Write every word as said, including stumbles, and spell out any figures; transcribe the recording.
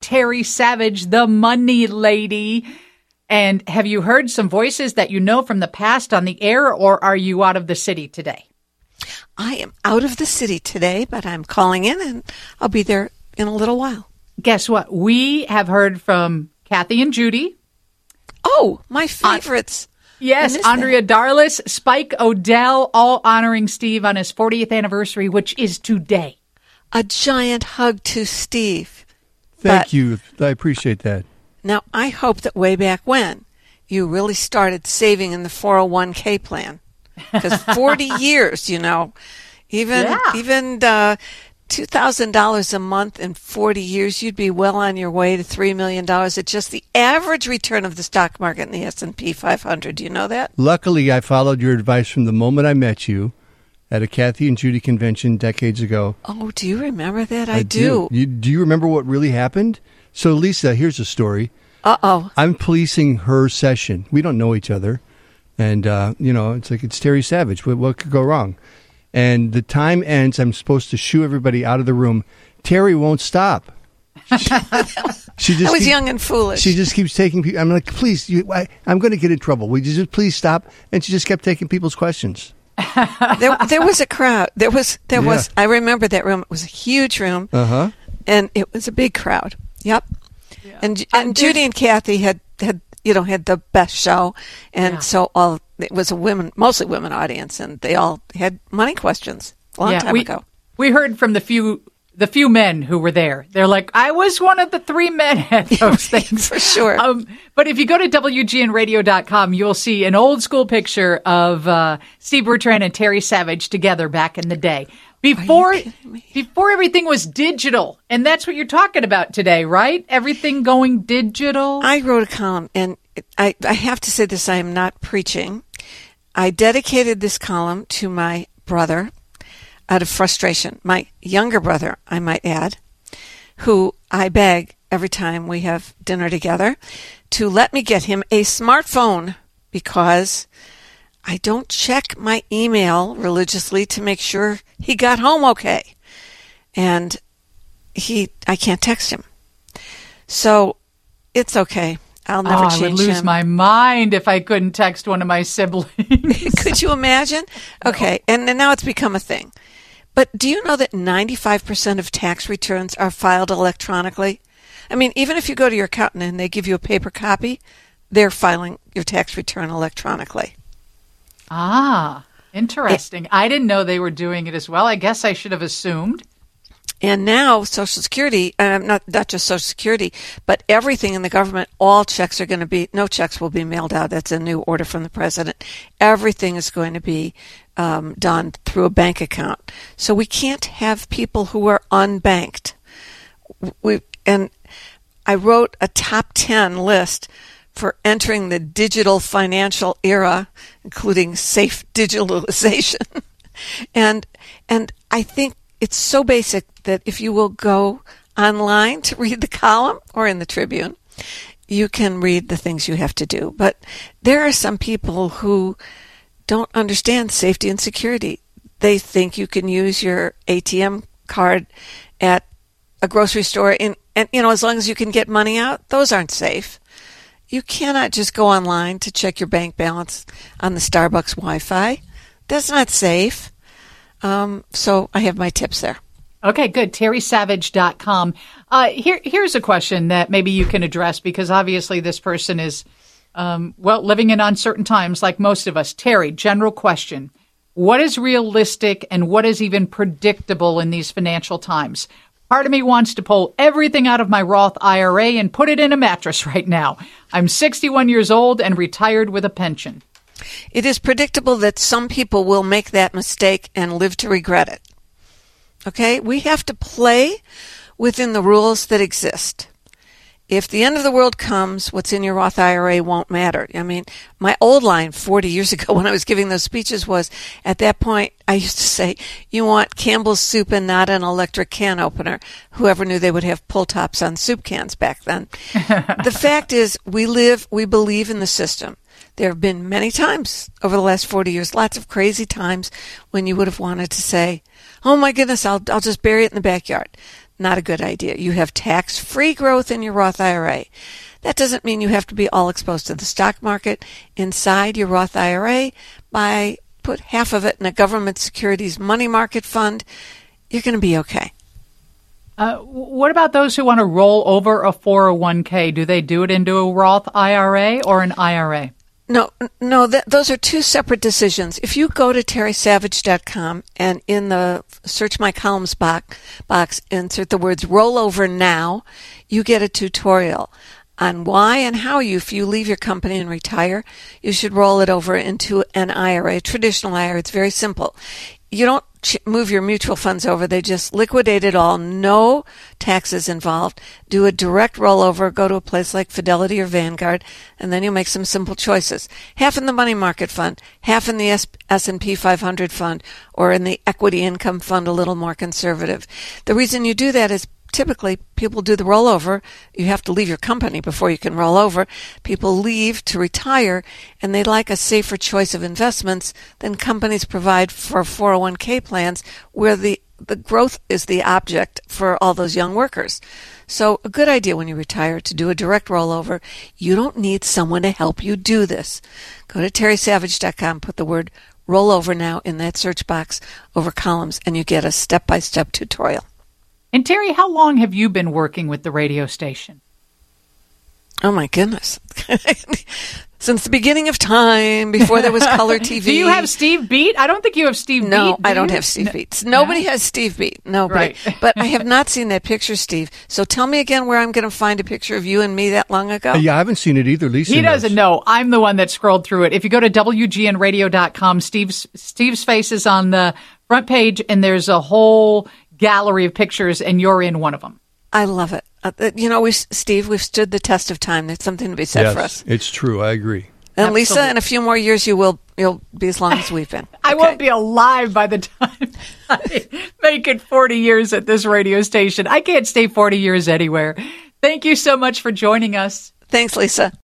Terry Savage, the money lady. And have you heard some voices that you know from the past on the air, or are you out of the city today? I am out of the city today, but I'm calling in, and I'll be there in a little while. Guess what? We have heard from Kathy and Judy. Oh, my favorites. Uh, yes, Andrea that. Darlis, Spike Odell, all honoring Steve on his fortieth anniversary, which is today. A giant hug to Steve. Thank but you. I appreciate that. Now, I hope that way back when you really started saving in the four oh one k plan. Because forty years, you know, even yeah. even uh, two thousand dollars a month in forty years, you'd be well on your way to three million dollars at just the average return of the stock market in the S and P five hundred. Do you know that? Luckily, I followed your advice from the moment I met you at a Kathy and Judy convention decades ago. Oh, do you remember that? I, I do. do. You, do you remember what really happened? So, Lisa, here's a story. Uh-oh. I'm policing her session. We don't know each other. And, uh, you know, it's like, it's Terry Savage. What, what could go wrong? And the time ends. I'm supposed to shoo everybody out of the room. Terry won't stop. She, she just I was keep, young and foolish. She just keeps taking people. I'm like, please, you, I, I'm going to get in trouble. Would you just please stop? And she just kept taking people's questions. there, there was a crowd. There was, there Yeah. was, I remember that room. It was a huge room. Uh-huh. And it was a big crowd. Yep. Yeah. And and Judy and Kathy had, had you know had the best show, and yeah. so all it was a women, mostly women audience, and they all had money questions a long yeah, time we, ago. We heard from the few the few men who were there. They're like, I was one of the three men at those things for sure. Um, but if you go to W G N radio dot com, you'll see an old school picture of uh, Steve Bertrand and Terry Savage together back in the day. Before before everything was digital. And that's what you're talking about today, right? Everything going digital. I wrote a column, and I, I have to say this, I am not preaching. I dedicated this column to my brother out of frustration. My younger brother, I might add, who I beg every time we have dinner together to let me get him a smartphone because I don't check my email religiously to make sure he got home okay. And he, I can't text him. So it's okay. I'll never oh, change him. I would lose him. my mind if I couldn't text one of my siblings. Could you imagine? Okay. No. And, and now it's become a thing. But do you know that ninety-five percent of tax returns are filed electronically? I mean, even if you go to your accountant and they give you a paper copy, they're filing your tax return electronically. Ah, interesting. It, I didn't know they were doing it as well. I guess I should have assumed. And now Social Security, uh, not not just Social Security, but everything in the government, all checks are going to be, no checks will be mailed out. That's a new order from the president. Everything is going to be um, done through a bank account. So we can't have people who are unbanked. We and I wrote a top ten list for entering the digital financial era, including safe digitalization. and and I think it's so basic that if you will go online to read the column or in the Tribune, you can read the things you have to do. But there are some people who don't understand safety and security. They think you can use your A T M card at a grocery store in, and you know, as long as you can get money out, those aren't safe. You cannot just go online to check your bank balance on the Starbucks Wi-Fi. That's not safe. Um, so I have my tips there. Okay, good. Terry Savage dot com. Uh, here, here's a question that maybe you can address because obviously this person is, um, well, living in uncertain times like most of us. Terry, general question. What is realistic and what is even predictable in these financial times? Part of me wants to pull everything out of my Roth I R A and put it in a mattress right now. I'm sixty-one years old and retired with a pension. It is predictable that some people will make that mistake and live to regret it. Okay? We have to play within the rules that exist. If the end of the world comes, what's in your Roth I R A won't matter. I mean, my old line forty years ago when I was giving those speeches was, at that point, I used to say, you want Campbell's soup and not an electric can opener. Whoever knew they would have pull tops on soup cans back then. The fact is, we live, we believe in the system. There have been many times over the last forty years, lots of crazy times when you would have wanted to say, oh my goodness, I'll, I'll just bury it in the backyard. not a good idea. You have tax-free growth in your Roth I R A. That doesn't mean you have to be all exposed to the stock market. Inside your Roth I R A, by put half of it in a government securities money market fund, you're going to be okay. Uh, what about those who want to roll over a four oh one k? Do they do it into a Roth I R A or an I R A? No, no, th- those are two separate decisions. If you go to terry savage dot com and in the Search My Columns box, box insert the words rollover now, you get a tutorial on why and how you, if you leave your company and retire, you should roll it over into an I R A, traditional I R A. It's very simple. You don't ch- move your mutual funds over. They just liquidate it all. No taxes involved. Do a direct rollover. Go to a place like Fidelity or Vanguard, and then you make some simple choices. Half in the money market fund, half in the S- S&P five hundred fund, or in the equity income fund, a little more conservative. The reason you do that is typically people do the rollover. You have to leave your company before you can roll over. People leave to retire, and they like a safer choice of investments than companies provide for four oh one k plans where the, the growth is the object for all those young workers. So a good idea when you retire to do a direct rollover. You don't need someone to help you do this. Go to terry savage dot com, put the word rollover now in that search box over columns, and you get a step-by-step tutorial. And Terry, how long have you been working with the radio station? Oh, my goodness. Since the beginning of time, before there was color T V. Do you have Steve Beat? I don't think you have Steve no, Beat. No, I don't you? have Steve no. Beat. Nobody no? has Steve Beat. Nobody. Right. But I have not seen that picture, Steve. So tell me again where I'm going to find a picture of you and me that long ago. Uh, yeah, I haven't seen it either. Lisa He knows. doesn't know. I'm the one that scrolled through it. If you go to W G N radio dot com, Steve's, Steve's face is on the front page, and there's a whole gallery of pictures, and you're in one of them. I love it. Uh, you know, we, Steve, we've stood the test of time. There's something to be said yes, for us. It's true. I agree. And Absolutely. Lisa, in a few more years, you will you'll be as long as we've been. I okay? won't be alive by the time I make it forty years at this radio station. I can't stay forty years anywhere. Thank you so much for joining us. Thanks, Lisa.